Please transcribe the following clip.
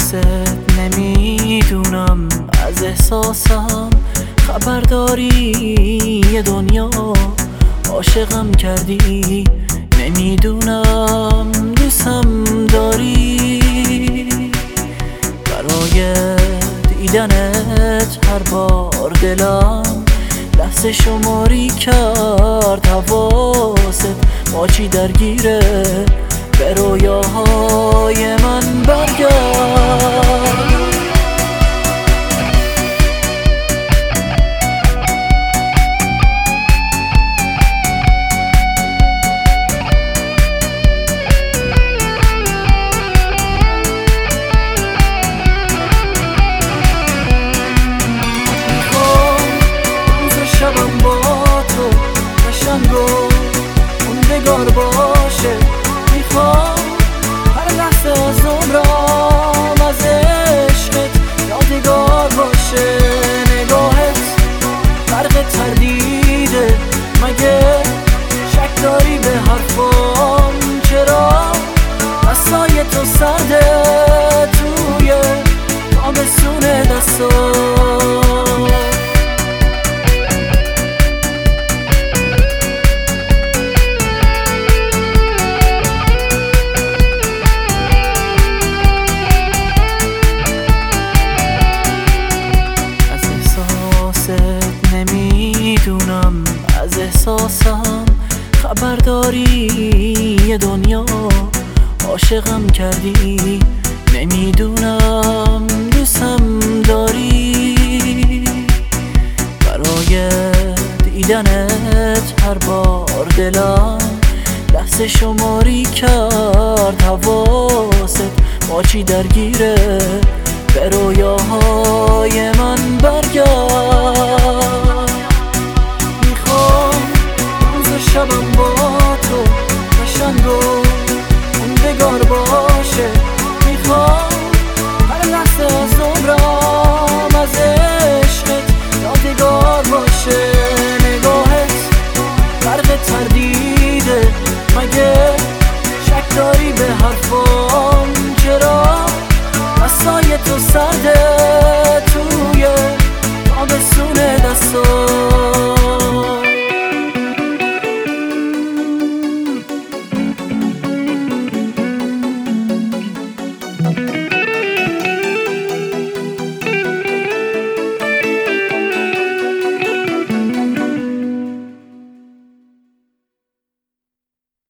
نمیدونم از احساسم خبر داری یه دنیا عاشقم کردی، نمیدونم دوستم داری. برای دیدنت هر بار دلم لحظه شماری کرد، حواست با چی درگیره؟ به رویاهای من برگرد. شبم با تو قشنگ و موندگار باشه، میخوام هر لحظه از عمرم از عشقت یادگار باشه. نگاهت فرق تردیده، مگه شک داری به حرفام؟ چرا دستای تو سرده توی تابستون دستام؟ نمیدونم از احساسم خبر داری یه دنیا عاشقم کردی، نمیدونم دوستم داری. برای دیدنت هر بار دلم لحظه شماری کرد، حواست با چی درگیره؟ به رویاهای من برگرد.